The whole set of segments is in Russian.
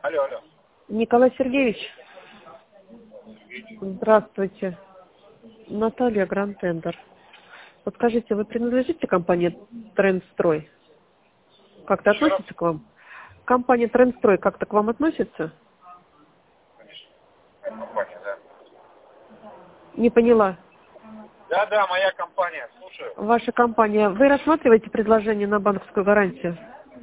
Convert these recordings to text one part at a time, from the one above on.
Алло, алло. Николай Сергеевич, здравствуйте. Наталья Гранд-Тендер. Вот скажите, вы принадлежите компании Трендстрой? Как-то Еще раз? относится к вам? Компания Трендстрой как-то к вам относится? Конечно. Моя компания, да. Не поняла. Да, моя компания. Слушаю. Ваша компания. Вы рассматриваете предложение на банковскую гарантию?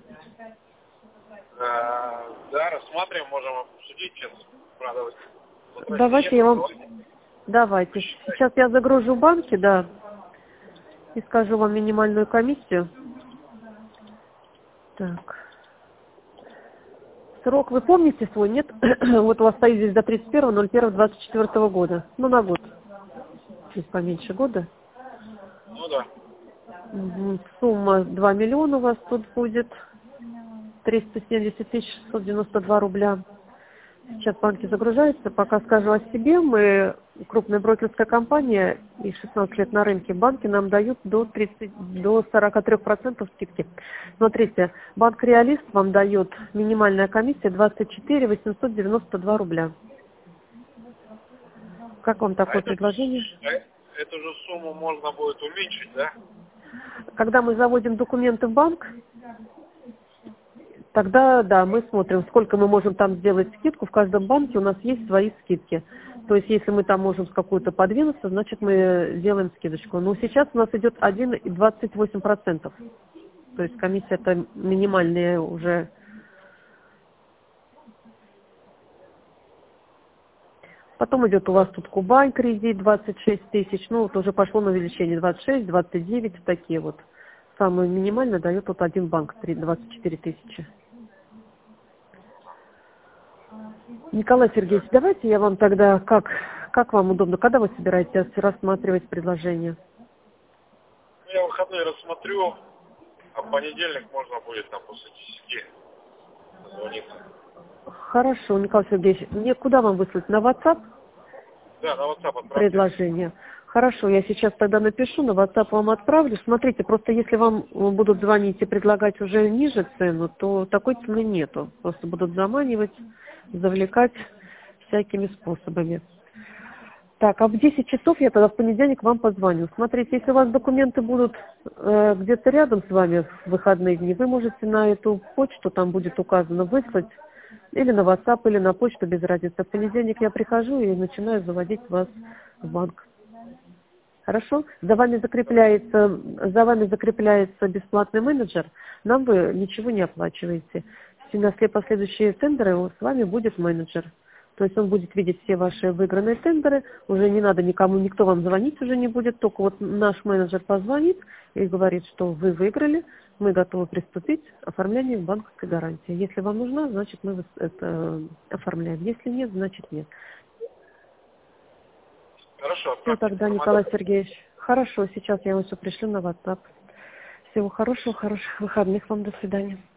Да, рассматриваем, можем обсудить сейчас. Правда, Давайте я вам... Давайте. Сейчас я загружу банки, да, и скажу вам минимальную комиссию. Так. Срок вы помните свой, нет? Вот у вас стоит здесь до 31.01.24 года. Ну, на год. Чуть поменьше года. Ну да. Сумма 2 миллиона у вас тут будет. 370 692 рубля. Сейчас банки загружаются. Пока скажу о себе. Мы крупная брокерская компания и 16 лет на рынке. Банки нам дают до 43% скидки. Смотрите, банк Реалист вам дает минимальная комиссия 24 892 рубля. Как вам такое предложение? Эту же сумму можно будет уменьшить, да? Когда мы заводим документы в банк, тогда, да, мы смотрим, сколько мы можем там сделать скидку. В каждом банке у нас есть свои скидки. То есть, если мы там можем какую-то подвинуться, значит, мы делаем скидочку. Но сейчас у нас идет 1,28%. То есть, комиссия это минимальная уже. Потом идет у вас тут Кубань кредит 26 тысяч. Ну, вот уже пошло на увеличение 26, 29, такие вот. Самое минимальное дает вот один банк, 24 тысячи. Николай Сергеевич, давайте я вам тогда, как вам удобно, когда вы собираетесь рассматривать предложение? Я выходные рассмотрю, а в понедельник можно будет там после 10 позвониться. Хорошо, Николай Сергеевич, мне куда вам выслать? На WhatsApp Да, на WhatsApp отправьте. предложение? Хорошо, я сейчас тогда напишу, на WhatsApp вам отправлю. Смотрите, просто если вам будут звонить и предлагать уже ниже цену, то такой цены нету. Просто будут заманивать, завлекать всякими способами. Так, а в 10 часов я тогда в понедельник вам позвоню. Смотрите, если у вас документы будут где-то рядом с вами в выходные дни, вы можете на эту почту, там будет указано, выслать или на WhatsApp, или на почту, без разницы. В понедельник я прихожу и начинаю заводить вас в банк. Хорошо? За вами закрепляется бесплатный менеджер, нам вы ничего не оплачиваете. На все последующие тендеры с вами будет менеджер. То есть он будет видеть все ваши выигранные тендеры, уже не надо никому, никто вам звонить уже не будет, только вот наш менеджер позвонит и говорит, что вы выиграли, мы готовы приступить к оформлению банковской гарантии. Если вам нужна, значит мы это оформляем. Если нет, значит нет. Хорошо, Все отправьте тогда, информацию. Николай Сергеевич. Хорошо, сейчас я вам все пришлю на WhatsApp. Всего хорошего, хороших выходных вам, до свидания.